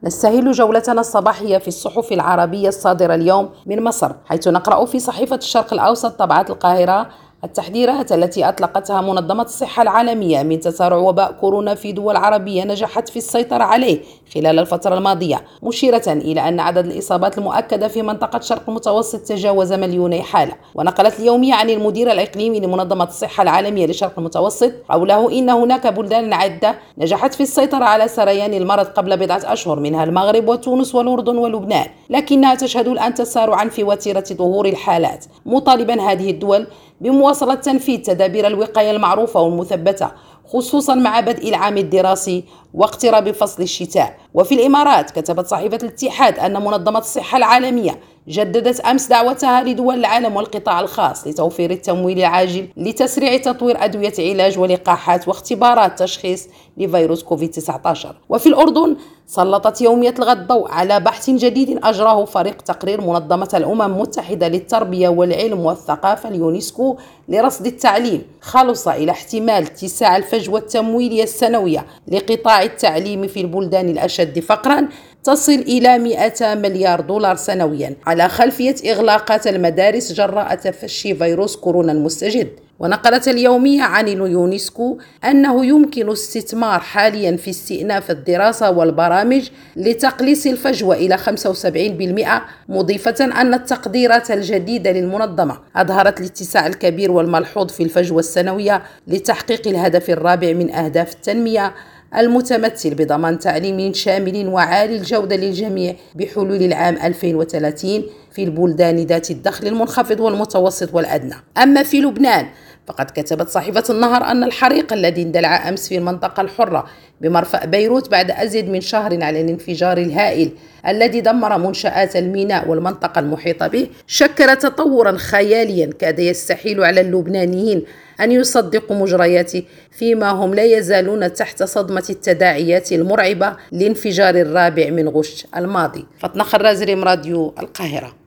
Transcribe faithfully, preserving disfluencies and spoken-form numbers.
نستهل جولتنا الصباحية في الصحف العربية الصادرة اليوم من مصر، حيث نقرأ في صحيفة الشرق الأوسط طبعة القاهرة التحذيرات التي أطلقتها منظمة الصحة العالمية من تسارع وباء كورونا في دول عربية نجحت في السيطرة عليه خلال الفترة الماضية، مشيرة إلى أن عدد الإصابات المؤكدة في منطقة شرق المتوسط تجاوز مليوني حالة. ونقلت اليومية عن المدير الإقليمي لمنظمة الصحة العالمية لشرق المتوسط قوله إن هناك بلدان عدة نجحت في السيطرة على سريان المرض قبل بضعة أشهر، منها المغرب وتونس والأردن ولبنان، لكنها تشهد الآن تسارعا في وتيرة ظهور الحالات، مطالبا هذه الدول بمواصلة تنفيذ تدابير الوقاية المعروفة والمثبتة، خصوصا مع بدء العام الدراسي واقتراب فصل الشتاء. وفي الإمارات كتبت صحيفة الاتحاد أن منظمة الصحة العالمية جددت أمس دعوتها لدول العالم والقطاع الخاص لتوفير التمويل العاجل لتسريع تطوير أدوية علاج ولقاحات واختبارات تشخيص لفيروس كوفيد تسعة عشر. وفي الأردن سلطت يومية الغد الضوء على بحث جديد أجراه فريق تقرير منظمة الأمم المتحدة للتربية والعلم والثقافة اليونسكو لرصد التعليم، خلص إلى احتمال اتساع الفجوة التمويلية السنوية لقطاع التعليم في البلدان الأشد فقرا تصل إلى مئة مليار دولار سنويا، على خلفية إغلاقات المدارس جراء تفشي فيروس كورونا المستجد. ونقلت اليومية عن اليونسكو أنه يمكن استثمار حاليا في استئناف الدراسة والبرامج لتقليص الفجوة إلى خمسة وسبعين بالمئة، مضيفة أن التقديرات الجديدة للمنظمة أظهرت الاتساع الكبير والملحوظ في الفجوة السنوية لتحقيق الهدف الرابع من أهداف التنمية، المتمثل بضمان تعليم شامل وعالي الجودة للجميع بحلول العام ألفين وثلاثين في البلدان ذات الدخل المنخفض والمتوسط والأدنى. أما في لبنان فقد كتبت صحيفة النهر أن الحريق الذي اندلع أمس في المنطقة الحرة بمرفأ بيروت بعد أزيد من شهر على الانفجار الهائل الذي دمر منشآت الميناء والمنطقة المحيطة به شكل تطورا خياليا كاد يستحيل على اللبنانيين أن يصدقوا مجرياته، فيما هم لا يزالون تحت صدمة التداعيات المرعبة لانفجار الرابع من غشت الماضي. فاطمة خراز، ريم راديو القاهرة.